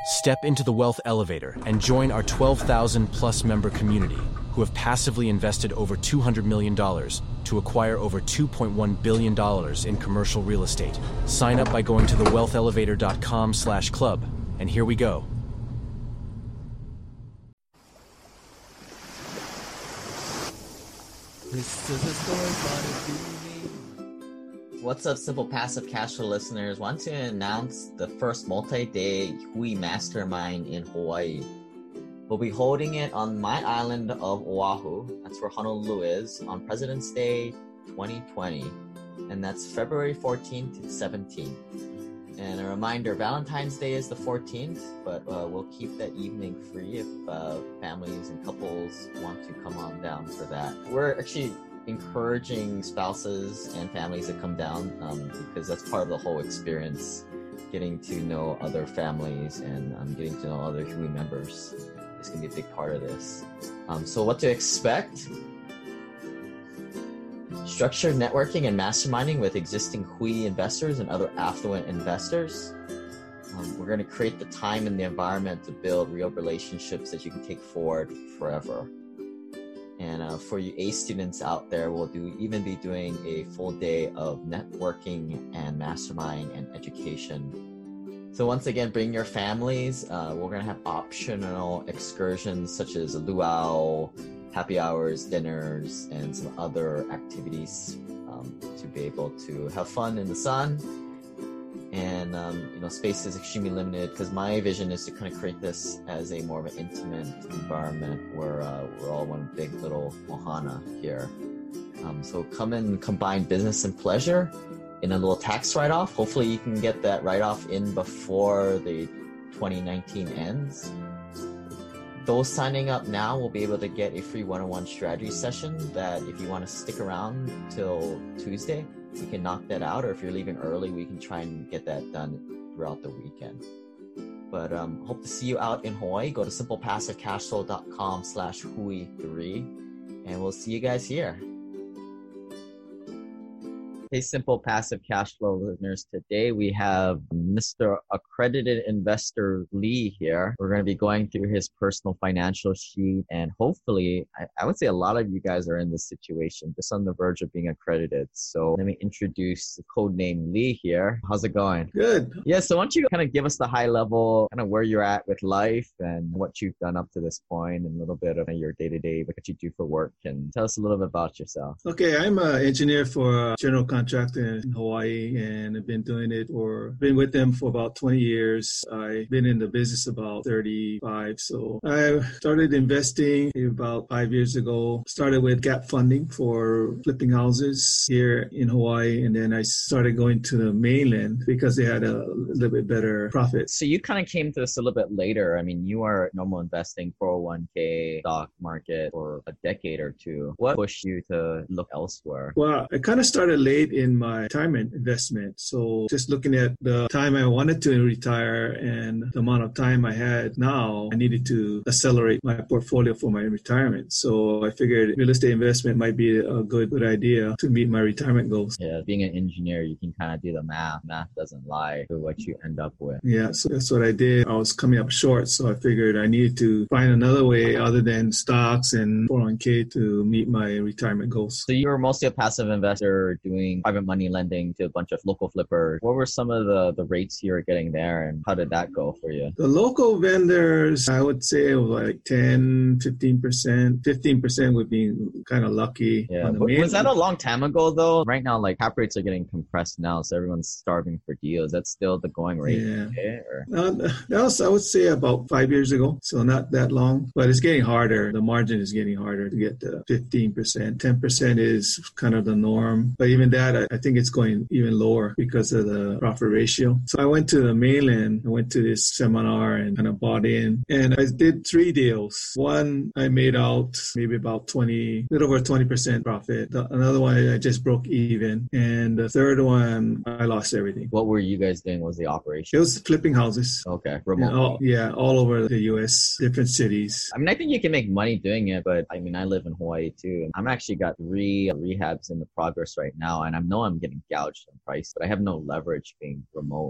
Step into the Wealth Elevator and join our 12,000 plus member community who have passively invested over $200 million to acquire over $2.1 billion in commercial real estate. Sign up by going to thewealthelevator.com/club. And here we go. This is a story for What's up, Simple Passive Cash Flow listeners? Want to announce the first multi-day Hui Mastermind in Hawaii. We'll be holding it on my island of Oahu. That's where Honolulu is, on President's Day 2020. And that's February 14th to 17th. And a reminder, Valentine's Day is the 14th, but we'll keep that evening free if families and couples want to come on down for that. We're actually encouraging spouses and families to come down because that's part of the whole experience, getting to know other families and getting to know other Hui members. It's going to be a big part of this. So what to expect? Structured networking and masterminding with existing Hui investors and other affluent investors. We're going to create the time and the environment to build real relationships that you can take forward forever. And for you A students out there, we'll even be doing a full day of networking and mastermind and education. So once again, bring your families. We're going to have optional excursions such as a luau, happy hours, dinners, and some other activities to be able to have fun in the sun. And space is extremely limited because my vision is to kind of create this as a more of an intimate environment where we're all one big little ohana here. So come and combine business and pleasure in a little tax write-off. Hopefully you can get that write-off in before the 2019 ends. Those signing up now will be able to get a free one-on-one strategy session that if you want to stick around till Tuesday, we can knock that out. Or if you're leaving early, we can try and get that done throughout the weekend. But hope to see you out in Hawaii. Go to simplepassivecashflow.com/Hui3 and we'll see you guys here. Hey, Simple Passive Cash Flow listeners. Today we have Mr. Accredited Investor Lee here. We're going to be going through his personal financial sheet, and hopefully, I would say a lot of you guys are in this situation, just on the verge of being accredited. So let me introduce the codename Lee here. How's it going? Good. Yeah, so why don't you kind of give us the high level, kind of where you're at with life and what you've done up to this point, and a little bit of your day-to-day, what you do for work, and tell us a little bit about yourself. Okay, I'm an engineer for General Contractor in Hawaii, and I've been with them for about 20 years. I've been in the business about 35. So I started investing about 5 years ago. Started with gap funding for flipping houses here in Hawaii, and then I started going to the mainland because they had a little bit better profit. So you kind of came to this a little bit later. I mean, you are normal investing, 401k, stock market for a decade or two. What pushed you to look elsewhere? Well, I kind of started late in my retirement investment. So just looking at the time I wanted to retire and the amount of time I had now, I needed to accelerate my portfolio for my retirement. So I figured real estate investment might be a good idea to meet my retirement goals. Yeah, being an engineer, you can kind of do the math. Math doesn't lie to what you end up with. Yeah, so that's what I did. I was coming up short, so I figured I needed to find another way other than stocks and 401k to meet my retirement goals. So you were mostly a passive investor doing private money lending to a bunch of local flippers. What were some of the rates you were getting there, and how did that go for you? The local vendors, I would say it was like 10, 15%. 15% would be kind of lucky. Yeah. Was that a long time ago though? Right now, like cap rates are getting compressed now, so everyone's starving for deals. That's still the going rate. Yeah. Okay, that was, I would say, about 5 years ago. So not that long, but it's getting harder. The margin is getting harder to get to 15%. 10% is kind of the norm. But even that, I think it's going even lower because of the profit ratio. So I went to the mainland. I went to this seminar and kind of bought in. And I did 3 deals. One, I made out maybe about little over 20% profit. Another one, I just broke even. And the third one, I lost everything. What were you guys doing? Was the operation? It was flipping houses. Okay. Remote. All over the U.S., different cities. I mean, I think you can make money doing it, but I mean, I live in Hawaii too. I'm actually got 3 rehabs in the progress right now, and I know I'm getting gouged on price, but I have no leverage being remote.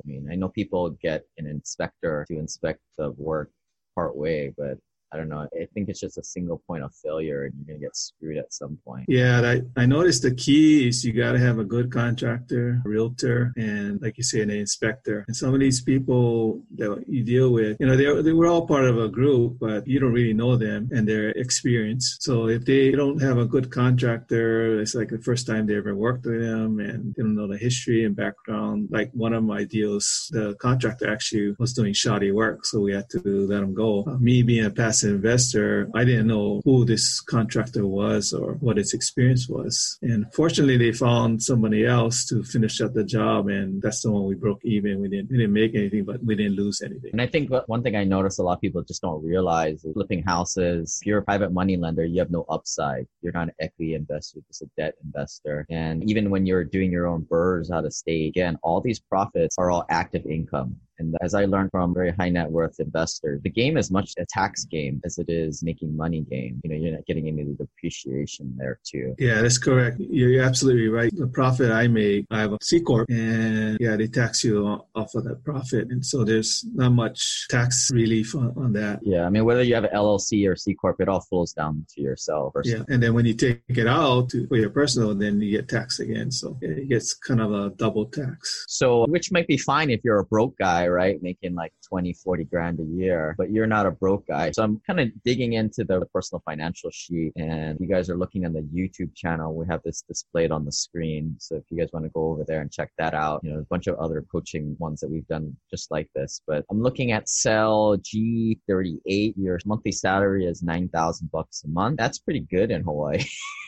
I mean, I know people get an inspector to inspect the work part way, but I don't know. I think it's just a single point of failure and you're going to get screwed at some point. Yeah, I noticed the key is you got to have a good contractor, a realtor, and like you say, an inspector. And some of these people that you deal with, you know, they were all part of a group, but you don't really know them and their experience. So if they don't have a good contractor, it's like the first time they ever worked with them and they don't know the history and background. Like one of my deals, the contractor actually was doing shoddy work, so we had to let him go. Me being a passive investor, I didn't know who this contractor was or what its experience was. And fortunately, they found somebody else to finish up the job, and that's the one we broke even. We didn't make anything, but we didn't lose anything. And I think one thing I noticed a lot of people just don't realize is flipping houses. If you're a private money lender, you have no upside. You're not an equity investor, just a debt investor. And even when you're doing your own BRRRRs out of state, again, all these profits are all active income. And as I learned from very high net worth investors, the game is much a tax game as it is making money game. You know, you're not getting into the depreciation there too. Yeah, that's correct. You're absolutely right. The profit I make, I have a C Corp, and yeah, they tax you off of that profit. And so there's not much tax relief on that. Yeah, I mean, whether you have an LLC or C Corp, it all flows down to yourself. Yeah, and then when you take it out for your personal, then you get taxed again. So it gets kind of a double tax. So, which might be fine if you're a broke guy, right? Making like 20, 40 grand a year, but you're not a broke guy. So I'm kind of digging into the personal financial sheet, and you guys are looking on the YouTube channel. We have this displayed on the screen. So if you guys want to go over there and check that out, you know, a bunch of other coaching ones that we've done just like this, but I'm looking at Cell G38. Your monthly salary is $9,000 a month. That's pretty good in Hawaii.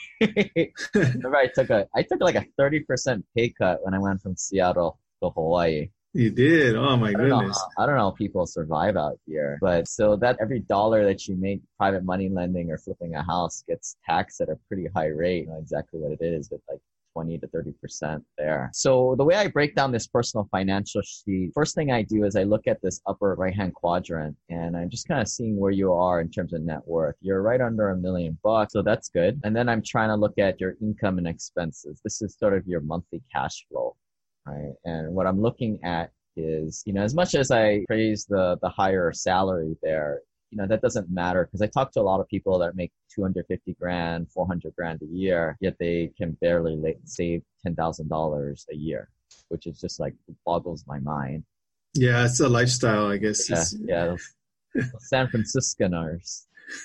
Remember I took like a 30% pay cut when I went from Seattle to Hawaii. You did? Oh my goodness. I don't know how people survive out here. But so that every dollar that you make private money lending or flipping a house gets taxed at a pretty high rate. You know exactly what it is, but like 20 to 30% there. So the way I break down this personal financial sheet, first thing I do is I look at this upper right-hand quadrant, and I'm just kind of seeing where you are in terms of net worth. You're right under $1 million, so that's good. And then I'm trying to look at your income and expenses. This is sort of your monthly cash flow. Right. And what I'm looking at is, you know, as much as I praise the higher salary there, you know, that doesn't matter because I talk to a lot of people that make 250 grand, 400 grand a year, yet they can barely save $10,000 a year, which is just like boggles my mind. Yeah, it's a lifestyle, I guess. Yeah. San Franciscaners.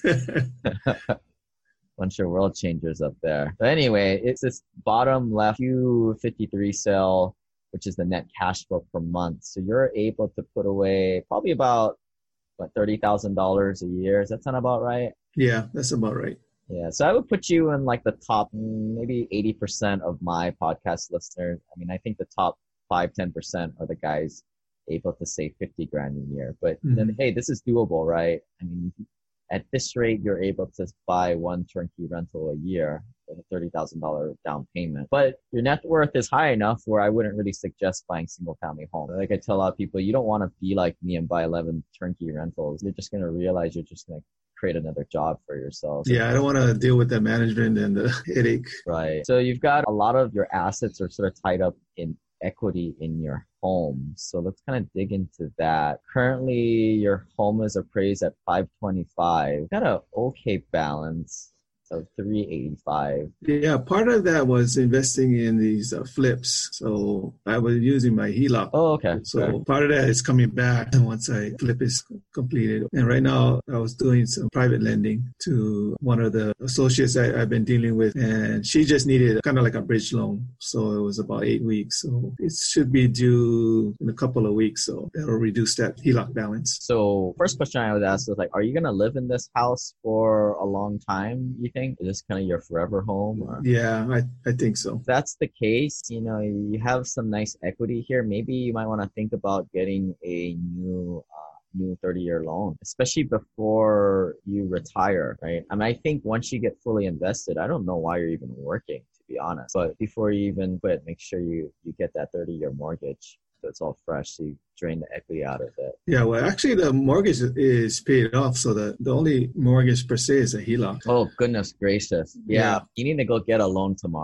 Bunch of world changers up there. But anyway, it's this bottom left Q53 cell, which is the net cash flow per month. So you're able to put away probably about, $30,000 a year. Does that sound about right? Yeah, that's about right. Yeah. So I would put you in like the top, maybe 80% of my podcast listeners. I mean, I think the top 5-10% are the guys able to save 50 grand a year. But then, hey, this is doable, right? I mean, at this rate, you're able to buy one turnkey rental a year with a $30,000 down payment. But your net worth is high enough where I wouldn't really suggest buying single family home. Like I tell a lot of people, you don't want to be like me and buy 11 turnkey rentals. You're just going to realize you're just going to create another job for yourself. Yeah, I don't want to deal with the management and the headache. Right. So you've got a lot of your assets are sort of tied up in equity in your home. So let's kind of dig into that. Currently, your home is appraised at $525. Got an okay balance of $385. Yeah, part of that was investing in these flips. So I was using my HELOC. Oh, okay. So part of that is coming back once I flip is completed. And right now I was doing some private lending to one of the associates I've been dealing with, and she just needed kind of like a bridge loan. So it was about 8 weeks. So it should be due in a couple of weeks. So that'll reduce that HELOC balance. So first question I would ask is like, are you going to live in this house for a long time, you think? Is this kind of your forever home? Or? Yeah, I think so. If that's the case, you know, you have some nice equity here. Maybe you might want to think about getting a new 30-year loan, especially before you retire, right? I mean, I think once you get fully invested, I don't know why you're even working, to be honest. But before you even quit, make sure you get that 30-year mortgage. So it's all fresh, so you drain the equity out of it. Yeah, well, actually, the mortgage is paid off, so the only mortgage per se is a HELOC. Oh, goodness gracious. Yeah. You need to go get a loan tomorrow.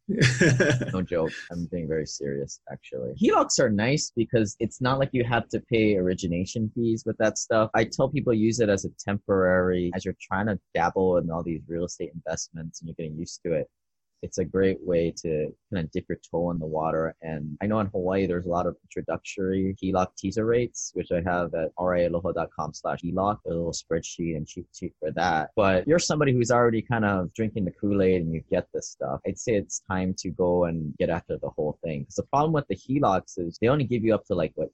No joke. I'm being very serious, actually. HELOCs are nice because it's not like you have to pay origination fees with that stuff. I tell people use it as a temporary, as you're trying to dabble in all these real estate investments and you're getting used to it. It's a great way to kind of dip your toe in the water. And I know in Hawaii, there's a lot of introductory HELOC teaser rates, which I have at rialoha.com/HELOC, a little spreadsheet and cheat sheet for that. But you're somebody who's already kind of drinking the Kool-Aid and you get this stuff. I'd say it's time to go and get after the whole thing. Because the problem with the HELOCs is they only give you up to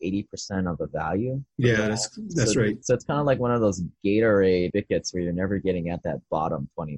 80% of the value. Yeah, that's right. So it's kind of like one of those Gatorade tickets where you're never getting at that bottom 20%.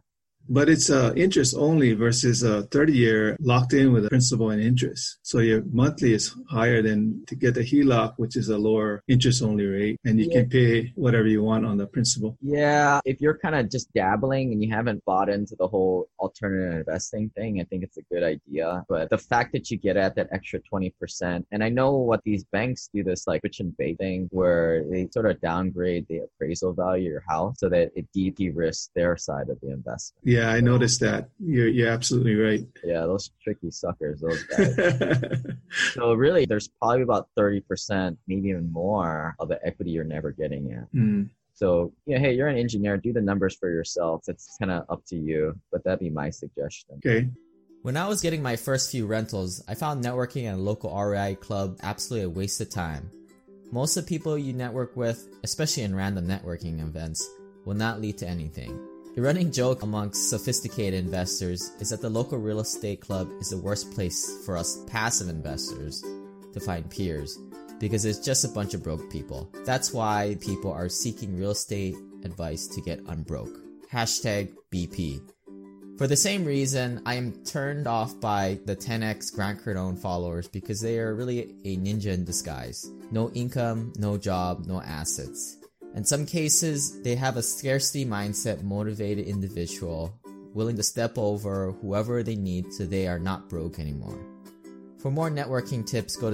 But it's interest only versus a 30-year locked in with a principal and interest. So your monthly is higher than to get the HELOC, which is a lower interest only rate. And you can pay whatever you want on the principal. Yeah. If you're kind of just dabbling and you haven't bought into the whole alternative investing thing, I think it's a good idea. But the fact that you get at that extra 20%, and I know what these banks do, this like switch and bait thing where they sort of downgrade the appraisal value of your house so that it de-risks their side of the investment. Yeah, I noticed that. You're absolutely right. Yeah, those tricky suckers, those guys. So really, there's probably about 30%, maybe even more, of the equity you're never getting at. So, hey, you're an engineer. Do the numbers for yourself. It's kind of up to you, but that'd be my suggestion. Okay. When I was getting my first few rentals, I found networking at a local REI club absolutely a waste of time. Most of the people you network with, especially in random networking events, will not lead to anything. The running joke amongst sophisticated investors is that the local real estate club is the worst place for us passive investors to find peers because it's just a bunch of broke people. That's why people are seeking real estate advice to get unbroke. Hashtag BP. For the same reason, I am turned off by the 10x Grant Cardone followers because they are really a ninja in disguise. No income, no job, no assets. In some cases, they have a scarcity mindset motivated individual willing to step over whoever they need so they are not broke anymore. For more networking tips, go to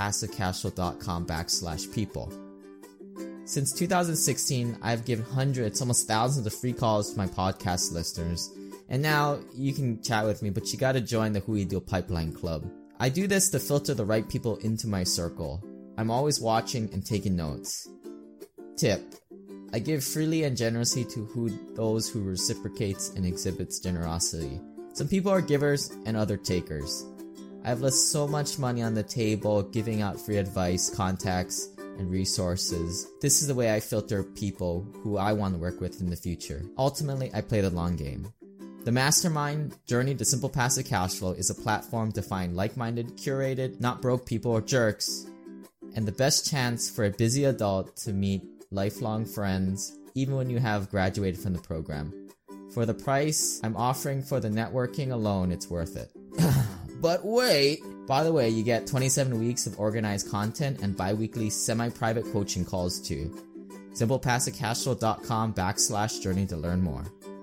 simplepassivecashflow.com/people. Since 2016, I've given hundreds, almost thousands of free calls to my podcast listeners. And now you can chat with me, but you gotta join the Hui Deal Pipeline Club. I do this to filter the right people into my circle. I'm always watching and taking notes. Tip: I give freely and generously to those who reciprocates and exhibits generosity. Some people are givers and other takers. I've left so much money on the table giving out free advice, contacts, and resources. This is the way I filter people who I want to work with in the future. Ultimately, I play the long game. The Mastermind Journey to Simple Passive Cashflow is a platform to find like-minded, curated, not broke people or jerks, and the best chance for a busy adult to meet lifelong friends, even when you have graduated from the program. For the price I'm offering for the networking alone, it's worth it. But wait! By the way, you get 27 weeks of organized content and bi-weekly semi-private coaching calls too. simplepassivecashflow.com/journey to learn more.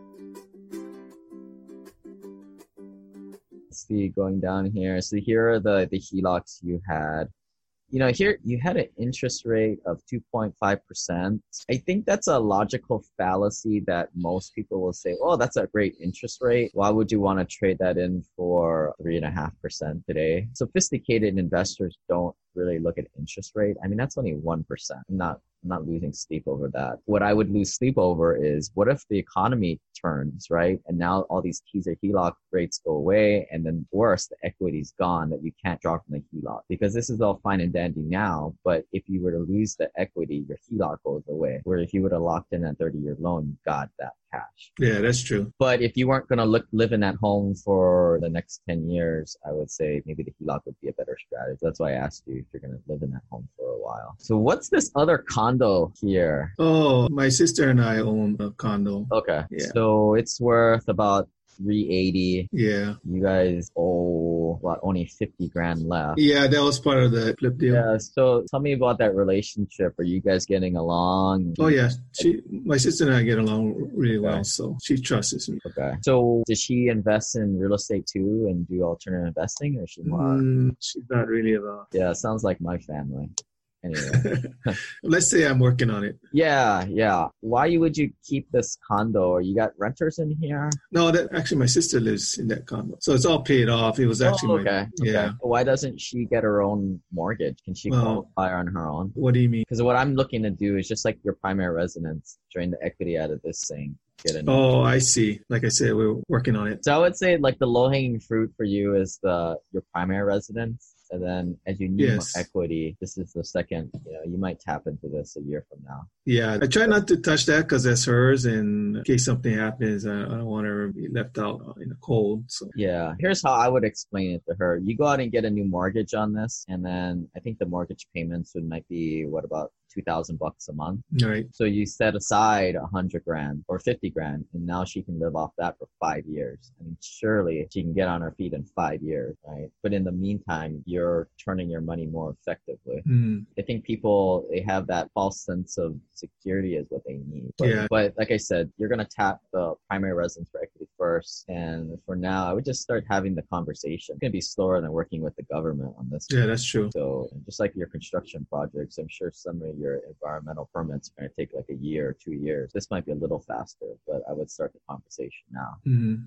Let's see, going down here. So here are the HELOCs you had. Here you had an interest rate of 2.5%. I think that's a logical fallacy that most people will say, oh, that's a great interest rate. Why would you want to trade that in for 3.5% today? Sophisticated investors don't really look at interest rate. I mean, that's only 1%. I'm not losing sleep over that. What I would lose sleep over is what if the economy turns, right? And now all these teaser HELOC rates go away, and then worse, the equity's gone that you can't draw from the HELOC. Because this is all fine and dandy now, but if you were to lose the equity, your HELOC goes away. Where if you would have locked in a 30-year loan, you got that cash. Yeah, that's true. But if you weren't going to live in that home for the next 10 years, I would say maybe the HELOC would be a better strategy. That's why I asked you if you're going to live in that home for a while. So what's this other condo here? Oh, my sister and I own a condo. Okay. Yeah. So it's worth about $380. Yeah. You guys owe only $50,000 left. Yeah, that was part of the flip deal. Yeah. So tell me about that relationship. Are you guys getting along? Oh yeah, my sister and I get along really well, so she trusts me. Okay. So does she invest in real estate too and do alternative investing, or is she more? She's not really about. Yeah, sounds like my family. Anyway. Let's say I'm working on it. Yeah. Why would you keep this condo? Or you got renters in here? No, that actually my sister lives in that condo, so it's all paid off. It was actually okay. Yeah. Why doesn't she get her own mortgage? Can she qualify on her own? What do you mean? Because what I'm looking to do is just like your primary residence, drain the equity out of this thing. I see. Like I said, we're working on it. So I would say like the low-hanging fruit for you is your primary residence. And then as you need more equity, this is the second, you might tap into this a year from now. Yeah, I try not to touch that because that's hers. And in case something happens, I don't want her to be left out in the cold. So yeah, here's how I would explain it to her. You go out and get a new mortgage on this. And then I think the mortgage payments might be, about $2,000 a month. Right. So you set aside $100,000 or $50,000, and now she can live off that for 5 years. I mean, surely she can get on her feet in 5 years, right? But in the meantime, you're turning your money more effectively. I think people, they have that false sense of security is what they need. But like I said, you're going to tap the primary residence for equity first. And for now, I would just start having the conversation. It's going to be slower than working with the government on this. Yeah, that's true. So just like your construction projects, I'm sure some of your environmental permits are going to take like a year or 2 years. This might be a little faster, but I would start the conversation now.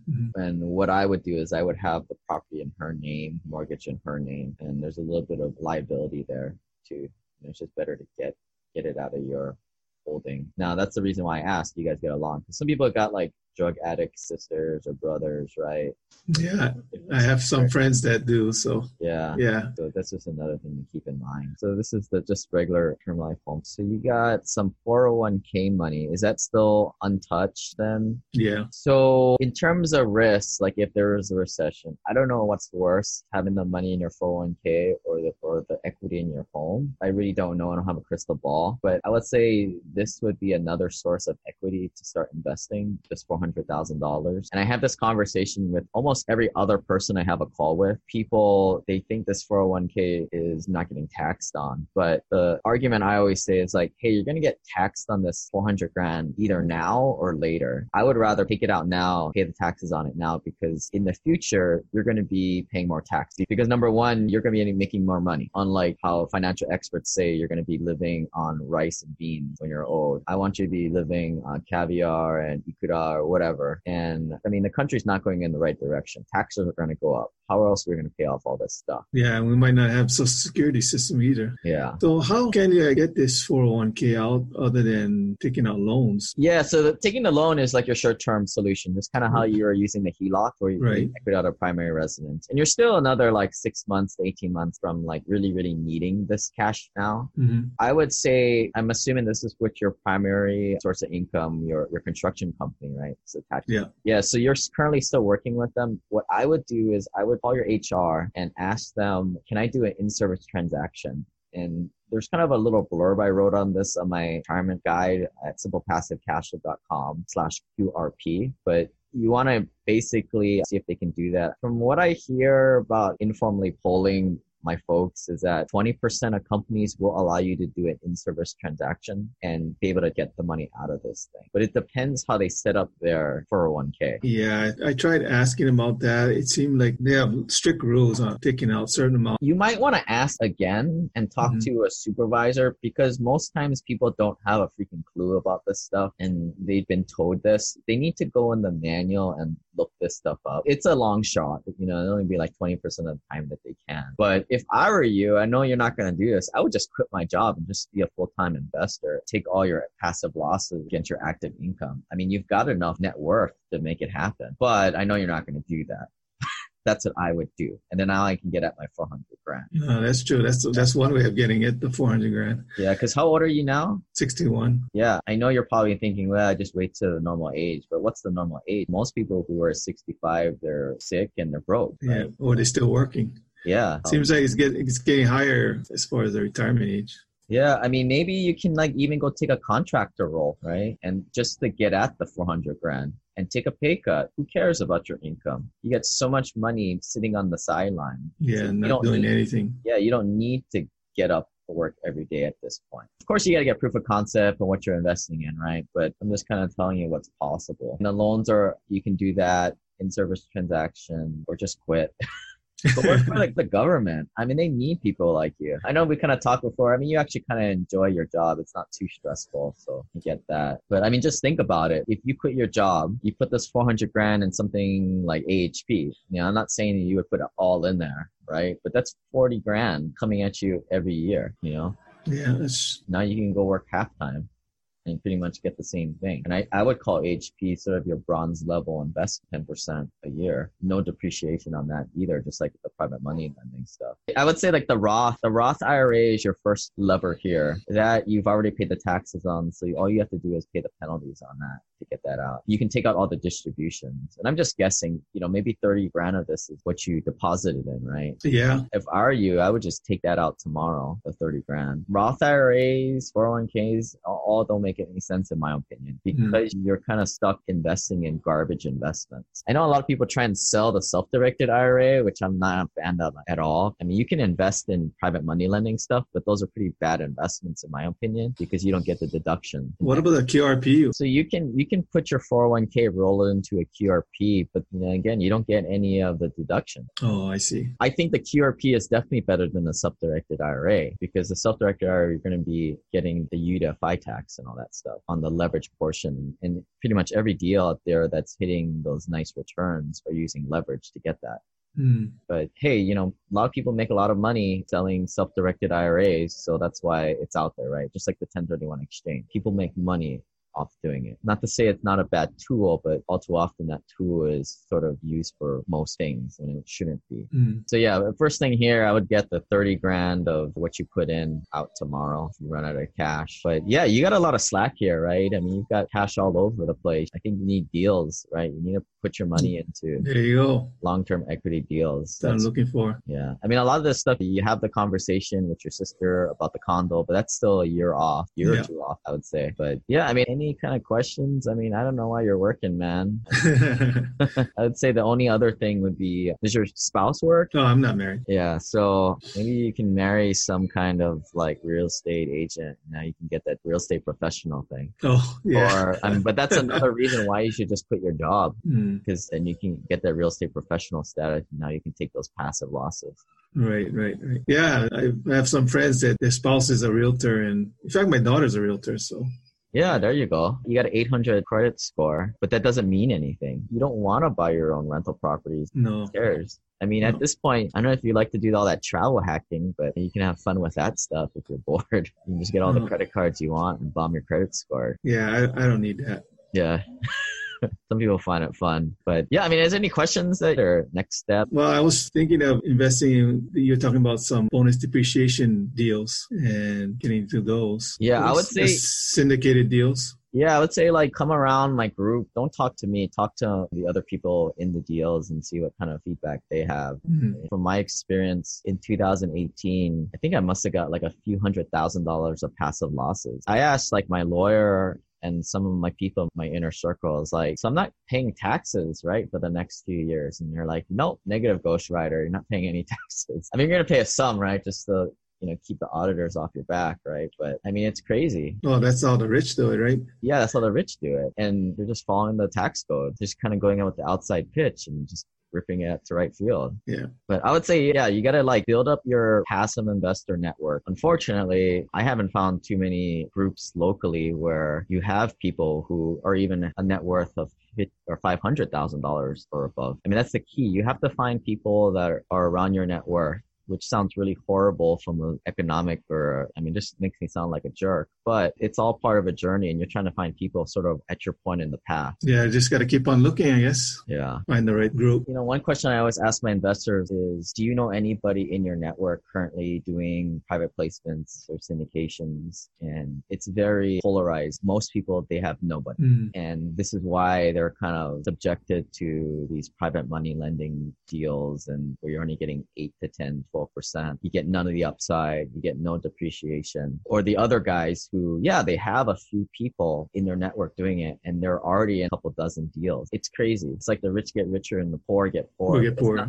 And what I would do is I would have the property in her name, mortgage in her name, and there's a little bit of liability there too. It's just better to get it out of your holding. Now, that's the reason why I asked you guys get along. Because some people got like drug addict sisters or brothers, right? Yeah, I have some friends that do. So yeah. So that's just another thing to keep in mind. So this is the just regular term life home. So you got some 401k money. Is that still untouched then? Yeah. So in terms of risks, like if there is a recession, I don't know what's worse, having the money in your 401k or the equity in your home. I really don't know. I don't have a crystal ball, but I would say this would be another source of equity to start investing, just $400,000. And I have this conversation with almost every other person I have a call with. People, they think this 401k is not getting taxed on. But the argument I always say is like, hey, you're going to get taxed on this $400,000 either now or later. I would rather take it out now, pay the taxes on it now, because in the future, you're going to be paying more tax. Because number one, you're going to be making more money. Unlike how financial experts say you're going to be living on rice and beans when you're old. I want you to be living on caviar and ikura or whatever. And I mean, the country's not going in the right direction. Taxes are going to go up. How else are we going to pay off all this stuff? Yeah, we might not have social security system either. Yeah. So how can you get this 401k out other than taking out loans? Yeah, so taking the loan is like your short-term solution. It's kind of how you're using the HELOC or you equity out of primary residence. And you're still another like 6 months to 18 months from like really, really needing this cash now. I would say, I'm assuming this is with your primary source of income, your construction company, right? So yeah. So you're currently still working with them. What I would do is I would call your HR and ask them, can I do an in-service transaction? And there's kind of a little blurb I wrote on this on my retirement guide at simplepassivecashflow.com/QRP. But you want to basically see if they can do that. From what I hear about informally polling my folks is that 20% of companies will allow you to do an in-service transaction and be able to get the money out of this thing. But it depends how they set up their 401k. Yeah, I tried asking about that. It seemed like they have strict rules on taking out certain amount. You might want to ask again and talk to a supervisor, because most times people don't have a freaking clue about this stuff and they've been told this. They need to go in the manual and look this stuff up. It's a long shot. It'll only be like 20% of the time that they can. But if I were you, I know you're not going to do this. I would just quit my job and just be a full-time investor. Take all your passive losses against your active income. I mean, you've got enough net worth to make it happen, but I know you're not going to do that. That's what I would do. And then now I can get at my $400,000. No, that's true. That's one way of getting it, the $400,000. Yeah, because how old are you now? 61. Yeah, I know you're probably thinking, well, I just wait till the normal age. But what's the normal age? Most people who are 65, they're sick and they're broke. Right? Yeah, or they're still working. Yeah. Seems like it's getting higher as far as the retirement age. Yeah, I mean, maybe you can like even go take a contractor role, right? And just to get at the $400,000 and take a pay cut. Who cares about your income? You get so much money sitting on the sideline. Yeah, so not doing anything. Yeah, you don't need to get up for work every day at this point. Of course, you got to get proof of concept and what you're investing in, right? But I'm just kind of telling you what's possible. And the loans you can do that in-service transaction or just quit. But work for like the government. I mean, they need people like you. I know we kind of talked before. I mean, you actually kind of enjoy your job. It's not too stressful, so you get that. But I mean, just think about it. If you quit your job, you put this 400 grand in something like AHP. You know, I'm not saying you would put it all in there, right? But that's 40 grand coming at you every year, you know? Yeah. Now you can go work half-time and pretty much get the same thing. And I would call HP sort of your bronze level, invest 10% a year. No depreciation on that either, just like the private money lending stuff. I would say like the Roth IRA is your first lever here that you've already paid the taxes on. So all you have to do is pay the penalties on that to get that out. You can take out all the distributions. And I'm just guessing, you know, maybe 30 grand of this is what you deposited in, right? Yeah. If I were you, I would just take that out tomorrow, the 30 grand. Roth IRAs, 401ks, all don't make any sense in my opinion, because you're kind of stuck investing in garbage investments. I know a lot of people try and sell the self-directed IRA, which I'm not a fan of at all. I mean, you can invest in private money lending stuff, but those are pretty bad investments in my opinion, because you don't get the deduction. What about the QRP? So you can put your 401k, roll it into a QRP, but you know, again, you don't get any of the deduction. Oh, I see. I think the QRP is definitely better than the self-directed IRA, because the self-directed IRA, you're going to be getting the UDFI tax and all that stuff on the leverage portion. And pretty much every deal out there that's hitting those nice returns are using leverage to get that. But hey, you know, a lot of people make a lot of money selling self-directed IRAs. So that's why it's out there, right? Just like the 1031 exchange. People make money off doing it. Not to say it's not a bad tool, but all too often that tool is sort of used for most things and it shouldn't be. So yeah, the first thing here, I would get the 30 grand of what you put in out tomorrow if you run out of cash. But yeah, you got a lot of slack here, right? I mean, you've got cash all over the place. I think you need deals, right? You need to put your money into there you go. Long-term equity deals. That's what I'm looking for. Yeah. I mean, a lot of this stuff, you have the conversation with your sister about the condo, but that's still a year or two off, I would say. But yeah, I mean, any kind of questions? I mean, I don't know why you're working, man. I would say the only other thing would be, does your spouse work? No, I'm not married. Yeah. So maybe you can marry some kind of like real estate agent. Now you can get that real estate professional thing. Oh, yeah. But that's another reason why you should just quit your job, because then you can get that real estate professional status. Now you can take those passive losses. Right. Yeah. I have some friends that their spouse is a realtor, and in fact, my daughter's a realtor. So yeah, there you go. You got an 800 credit score, but that doesn't mean anything. You don't want to buy your own rental properties. No. Who cares? I mean, at this point, I don't know if you like to do all that travel hacking, but you can have fun with that stuff if you're bored. You can just get all the credit cards you want and bomb your credit score. Yeah, I don't need that. Yeah. Some people find it fun, but yeah, I mean, is there any questions that are next step? Well, I was thinking of investing in, you're talking about some bonus depreciation deals and getting into those. Yeah, I would say syndicated deals. Yeah, I would say like come around my group. Don't talk to me. Talk to the other people in the deals and see what kind of feedback they have. From my experience in 2018, I think I must have got like a few $100,000 of passive losses. I asked like my lawyer and some of my people in my inner circle is like, so I'm not paying taxes, right, for the next few years. And they're like, nope, negative ghostwriter. You're not paying any taxes. I mean, you're going to pay a sum, right? Just to, you know, keep the auditors off your back, right? But I mean, it's crazy. Oh, that's how the rich do it, right? Yeah, that's how the rich do it. And they're just following the tax code, just kind of going out with the outside pitch and just ripping it to right field. Yeah. But I would say, yeah, you got to like build up your passive investor network. Unfortunately, I haven't found too many groups locally where you have people who are even a net worth of or $500,000 or above. I mean, that's the key. You have to find people that are around your net worth, which sounds really horrible from an economic just makes me sound like a jerk, but it's all part of a journey and you're trying to find people sort of at your point in the path. Yeah, just got to keep on looking, I guess. Yeah. Find the right group. You know, one question I always ask my investors is, do you know anybody in your network currently doing private placements or syndications? And it's very polarized. Most people, they have nobody. And this is why they're kind of subjected to these private money lending deals and where you're only getting 8 to 10, 12%. You get none of the upside. You get no depreciation. Or the other guys who, yeah, they have a few people in their network doing it and they're already in a couple dozen deals. It's crazy. It's like the rich get richer and the poor get poorer. Yeah.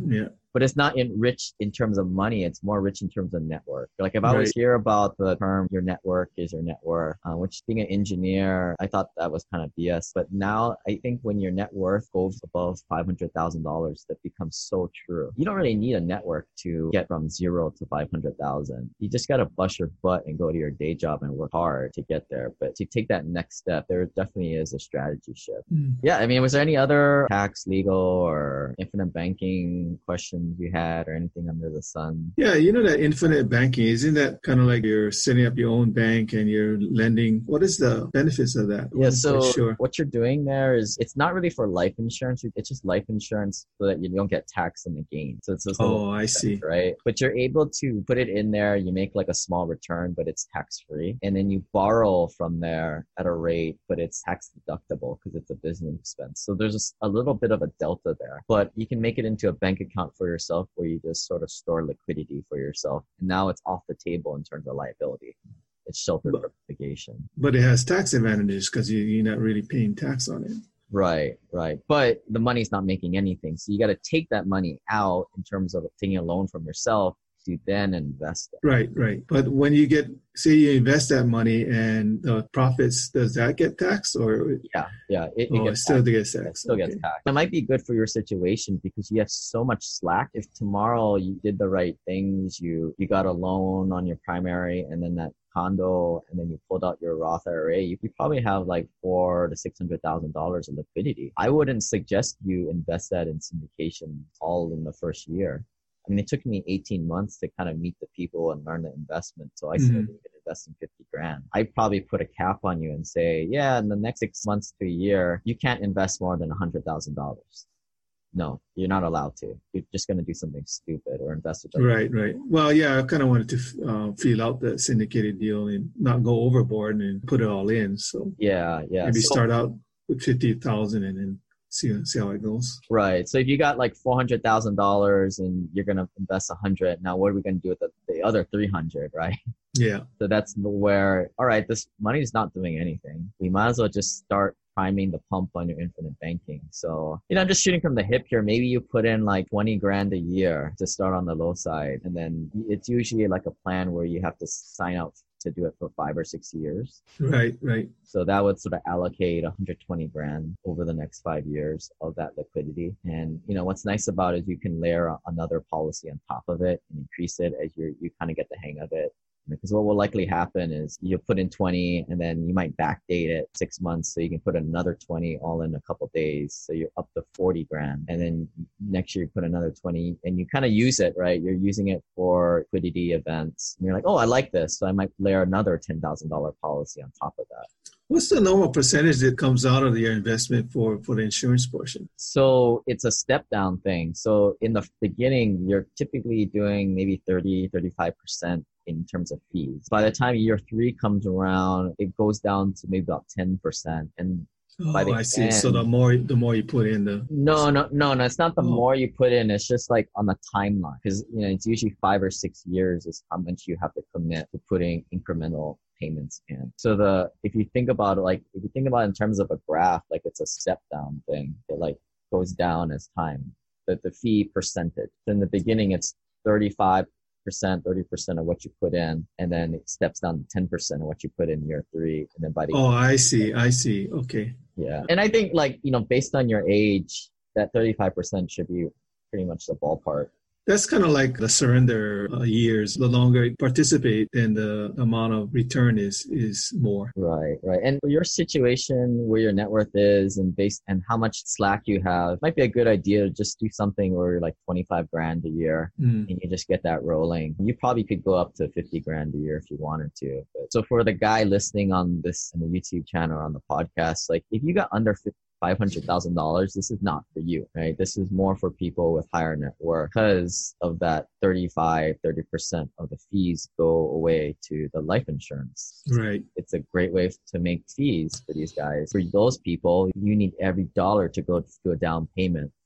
but it's not rich in terms of money. It's more rich in terms of network. Like if I always hear about the term, your network is your net worth, which being an engineer, I thought that was kind of BS. But now I think when your net worth goes above $500,000, that becomes so true. You don't really need a network to get from 0 to 500,000. You just got to bust your butt and go to your day job and work hard to get there. But to take that next step, there definitely is a strategy shift. Yeah. I mean, was there any other tax, legal, or infinite banking questions you had or anything under the sun? Yeah. You know, that infinite banking, isn't that kind of like you're setting up your own bank and you're lending? What is the benefits of that? Yeah. So what you're doing there is it's not really for life insurance. It's just life insurance so that you don't get taxed on the gain. So it's just I see. Right. But you're able to put it in there. You make like a small return, but it's tax free. And then you borrow from there at a rate, but it's tax deductible because it's a business expense. So there's a little bit of a delta there, but you can make it into a bank account for yourself where you just sort of store liquidity for yourself. And now it's off the table in terms of liability. It's sheltered from litigation. But it has tax advantages because you're not really paying tax on it. Right. But the money's not making anything. So you got to take that money out in terms of taking a loan from yourself to then invest it. Right. But when you say you invest that money and the profits, does that get taxed or? Yeah. It still gets taxed. It still gets taxed. It might be good for your situation because you have so much slack. If tomorrow you did the right things, you got a loan on your primary and then that condo, and then you pulled out your Roth IRA, you probably have like $400,000 to $600,000 in liquidity. I wouldn't suggest you invest that in syndication all in the first year. I mean, it took me 18 months to kind of meet the people and learn the investment. So I said, you can invest in 50 grand. I'd probably put a cap on you and say, yeah, in the next 6 months to a year, you can't invest more than $100,000. No, you're not allowed to. You're just going to do something stupid or invest with Right. Well, yeah, I kind of wanted to feel out the syndicated deal and not go overboard and put it all in. So yeah. Maybe start out with 50,000 and then see how it goes. Right. So if you got like $400,000 and you're going to invest 100, now what are we going to do with the other 300, right? Yeah. So that's where, all right, this money is not doing anything. We might as well just start priming the pump on your infinite banking. So, I'm just shooting from the hip here. Maybe you put in like 20 grand a year to start on the low side. And then it's usually like a plan where you have to sign up to do it for 5 or 6 years. Right. So that would sort of allocate 120 grand over the next 5 years of that liquidity. And, what's nice about it is you can layer another policy on top of it and increase it as you kind of get the hang of it. Because what will likely happen is you'll put in 20 and then you might backdate it 6 months. So you can put another 20 all in a couple of days. So you're up to 40 grand. And then next year you put another 20 and you kind of use it, right? You're using it for liquidity events. And you're like, oh, I like this. So I might layer another $10,000 policy on top of that. What's the normal percentage that comes out of your investment for the insurance portion? So it's a step down thing. So in the beginning, you're typically doing maybe 35% in terms of fees. By the time year 3 comes around, it goes down to maybe about 10%. And I see. So the more you put in No, it's not the more you put in. It's just like on the timeline. Because, it's usually 5 or 6 years is how much you have to commit to putting incremental payments in. So if you think about it, in terms of a graph, like it's a step down thing. It like goes down as time. The fee percentage. In the beginning, it's 30% of what you put in, and then it steps down to 10% of what you put in year 3, and then by the I see. Okay. Yeah, and I think based on your age, that 35% should be pretty much the ballpark. That's kind of like the surrender years. The longer you participate, then the amount of return is more. Right. And for your situation, where your net worth is and how much slack you have, it might be a good idea to just do something where you're like 25 grand a year and you just get that rolling. You probably could go up to 50 grand a year if you wanted to. So for the guy listening on this, on the YouTube channel or on the podcast, like if you got under $500,000, this is not for you, right? This is more for people with higher net worth because of that 30% of the fees go away to the life insurance. Right. It's a great way to make fees for these guys. For those people, you need every dollar to go to a down payment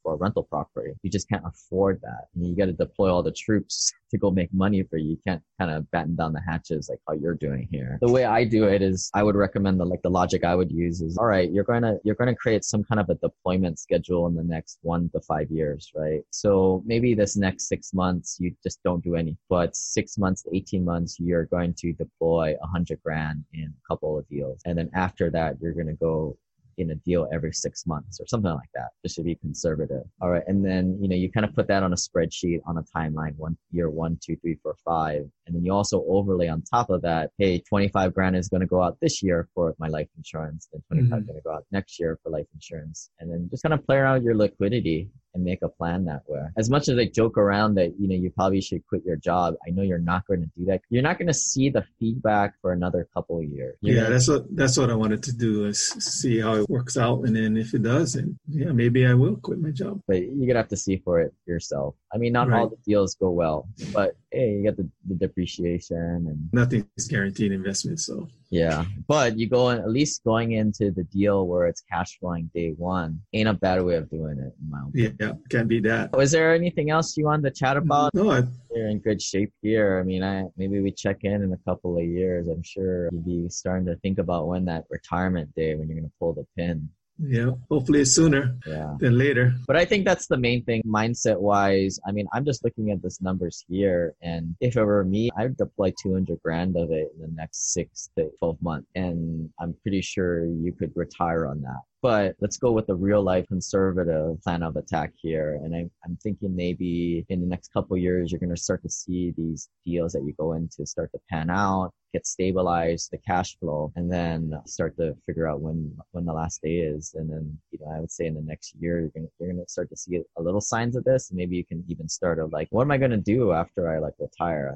for a rental property. You just can't afford that. I mean, you got to deploy all the troops to go make money for you. You can't kind of batten down the hatches like how you're doing here. The way I do it is I would recommend the logic I would use is, all right, you're going to create some kind of a deployment schedule in the next 1 to 5 years, right? So maybe this next 6 months, you just don't do any, but 6 months to 18 months, you're going to deploy $100,000 in a couple of deals. And then after that, you're going to go in a deal every 6 months or something like that, just to be conservative. All right. And then, you kind of put that on a spreadsheet on a timeline, year 1, 2, 3, 4, 5. And then you also overlay on top of that, hey, $25,000 is going to go out this year for my life insurance. Then $25,000 is going to go out next year for life insurance. And then just kind of play around with your liquidity and make a plan that way. As much as I joke around that, you probably should quit your job, I know you're not going to do that. You're not going to see the feedback for another couple of years. That's what I wanted to do, is see how it works out. And then if it does, then maybe I will quit my job. But you're going to have to see for it yourself. I mean, not all the deals go well, but hey, you get the depreciation and nothing is guaranteed investment. So yeah, but you go in, at least going into the deal where it's cash flowing day one ain't a bad way of doing it, in my opinion. Yeah, can't be that. Was there anything else you wanted to chat about? No, you're in good shape here. I mean, maybe we check in a couple of years. I'm sure you'll be starting to think about when that retirement day, when you're going to pull the pin. Yeah, hopefully it's sooner than later. But I think that's the main thing mindset wise. I mean, I'm just looking at these numbers here, and if it were me, I'd deploy $200,000 of it in the next 6 to 12 months. And I'm pretty sure you could retire on that. But let's go with the real life conservative plan of attack here. And I'm thinking maybe in the next couple of years, you're going to start to see these deals that you go into start to pan out, get stabilized, the cash flow, and then start to figure out when the last day is. And then, I would say in the next year, you're going to start to see a little signs of this. And maybe you can even start to what am I going to do after I retire?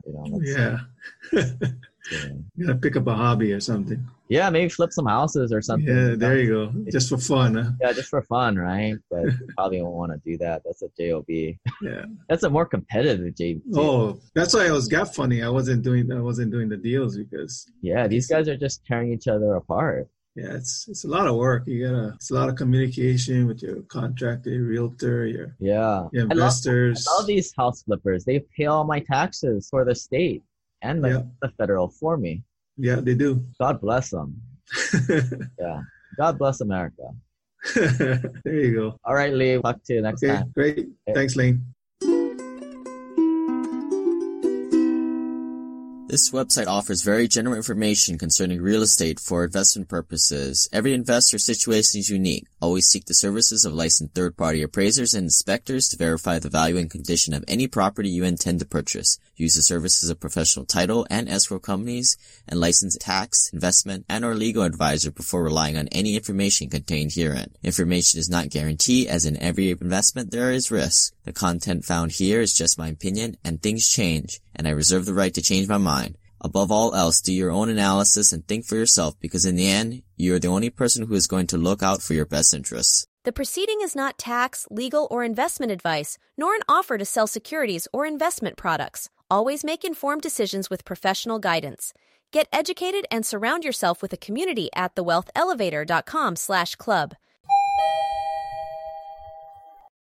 You gotta pick up a hobby or something. Yeah, maybe flip some houses or something. Yeah, there you go. Just for fun, huh? Yeah, just for fun, right? But you probably won't want to do that. That's a JOB. Yeah. That's a more competitive JOB. Oh, that's why it got funny. I wasn't doing the deals because these guys are just tearing each other apart. Yeah, it's a lot of work. It's a lot of communication with your contractor, your realtor, your investors. I love these house flippers. They pay all my taxes for the state and the federal for me. Yeah, they do. God bless them. Yeah. God bless America. There you go. All right, Lee. Talk to you next time. Great. Okay. Thanks, Lane. This website offers very general information concerning real estate for investment purposes. Every investor situation is unique. Always seek the services of licensed third-party appraisers and inspectors to verify the value and condition of any property you intend to purchase. Use the services of professional title and escrow companies and licensed tax, investment, and or legal advisor before relying on any information contained herein. Information is not guaranteed, as in every investment there is risk. The content found here is just my opinion, and things change, and I reserve the right to change my mind. Above all else, do your own analysis and think for yourself, because in the end, you are the only person who is going to look out for your best interests. The proceeding is not tax, legal, or investment advice, nor an offer to sell securities or investment products. Always make informed decisions with professional guidance. Get educated and surround yourself with a community at thewealthelevator.com/club.